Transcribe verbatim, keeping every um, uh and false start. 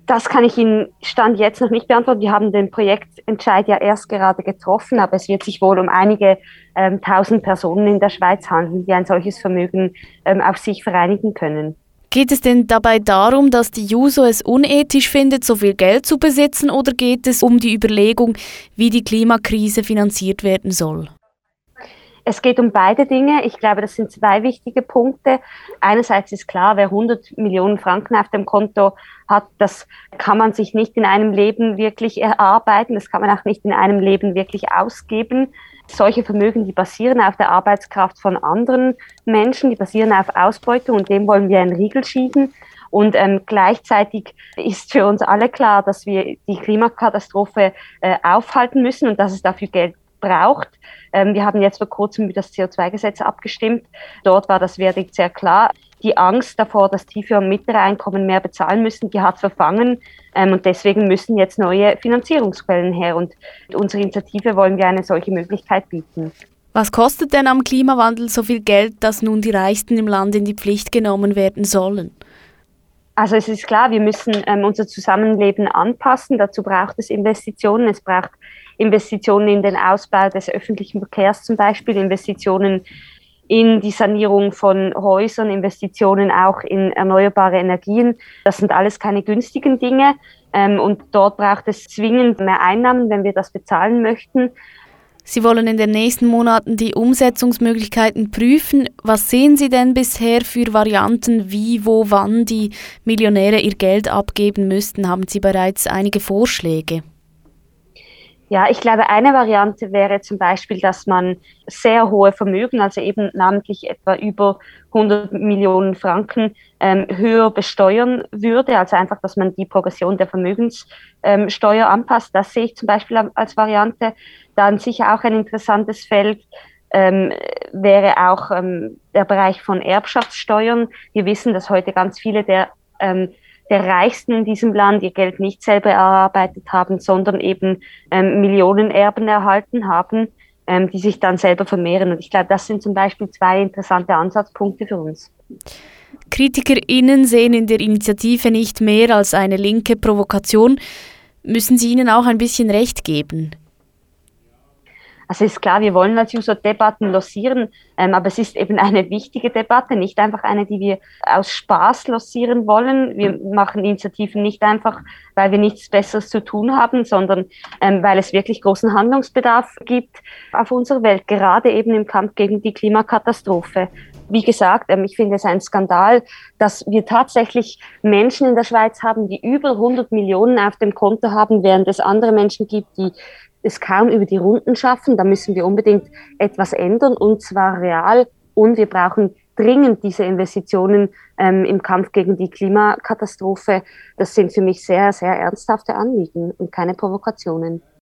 Das kann ich Ihnen Stand jetzt noch nicht beantworten. Wir haben den Projektentscheid ja erst gerade getroffen, aber es wird sich wohl um einige ähm, tausend Personen in der Schweiz handeln, die ein solches Vermögen ähm, auf sich vereinigen können. Geht es denn dabei darum, dass die Juso es unethisch findet, so viel Geld zu besitzen, oder geht es um die Überlegung, wie die Klimakrise finanziert werden soll? Es geht um beide Dinge. Ich glaube, das sind zwei wichtige Punkte. Einerseits ist klar, wer hundert Millionen Franken auf dem Konto hat, das kann man sich nicht in einem Leben wirklich erarbeiten. Das kann man auch nicht in einem Leben wirklich ausgeben. Solche Vermögen, die basieren auf der Arbeitskraft von anderen Menschen, die basieren auf Ausbeutung, und dem wollen wir einen Riegel schieben. Und ähm, gleichzeitig ist für uns alle klar, dass wir die Klimakatastrophe äh, aufhalten müssen und dass es dafür Geld braucht. Ähm, wir haben jetzt vor kurzem über das C O zwei Gesetz abgestimmt. Dort war das Verdikt sehr klar. Die Angst davor, dass tiefe und mittlere Einkommen mehr bezahlen müssen, die hat verfangen. Ähm, und deswegen müssen jetzt neue Finanzierungsquellen her. Und mit unserer Initiative wollen wir eine solche Möglichkeit bieten. Was kostet denn am Klimawandel so viel Geld, dass nun die Reichsten im Land in die Pflicht genommen werden sollen? Also es ist klar, wir müssen ähm, unser Zusammenleben anpassen. Dazu braucht es Investitionen. Es braucht Investitionen in den Ausbau des öffentlichen Verkehrs zum Beispiel, Investitionen in die Sanierung von Häusern, Investitionen auch in erneuerbare Energien. Das sind alles keine günstigen Dinge. Ähm, und dort braucht es zwingend mehr Einnahmen, wenn wir das bezahlen möchten. Sie wollen in den nächsten Monaten die Umsetzungsmöglichkeiten prüfen. Was sehen Sie denn bisher für Varianten, wie, wo, wann die Millionäre ihr Geld abgeben müssten? Haben Sie bereits einige Vorschläge? Ja, ich glaube, eine Variante wäre zum Beispiel, dass man sehr hohe Vermögen, also eben namentlich etwa über hundert Millionen Franken, ähm, höher besteuern würde. Also einfach, dass man die Progression der Vermögenssteuer ähm, anpasst. Das sehe ich zum Beispiel als Variante. Dann sicher auch ein interessantes Feld ähm, wäre auch ähm, der Bereich von Erbschaftssteuern. Wir wissen, dass heute ganz viele der ähm, der Reichsten in diesem Land ihr Geld nicht selber erarbeitet haben, sondern eben ähm, Millionenerben erhalten haben, ähm, die sich dann selber vermehren. Und ich glaube, das sind zum Beispiel zwei interessante Ansatzpunkte für uns. KritikerInnen sehen in der Initiative nicht mehr als eine linke Provokation. Müssen Sie ihnen auch ein bisschen Recht geben? Also ist klar, wir wollen als Juso Debatten lancieren, ähm, aber es ist eben eine wichtige Debatte, nicht einfach eine, die wir aus Spaß lancieren wollen. Wir machen Initiativen nicht einfach, weil wir nichts Besseres zu tun haben, sondern ähm, weil es wirklich großen Handlungsbedarf gibt auf unserer Welt, gerade eben im Kampf gegen die Klimakatastrophe. Wie gesagt, ähm, ich finde es ein Skandal, dass wir tatsächlich Menschen in der Schweiz haben, die über hundert Millionen auf dem Konto haben, während es andere Menschen gibt, die es kaum über die Runden schaffen. Da müssen wir unbedingt etwas ändern, und zwar real. Und wir brauchen dringend diese Investitionen ähm, im Kampf gegen die Klimakatastrophe. Das sind für mich sehr, sehr ernsthafte Anliegen und keine Provokationen.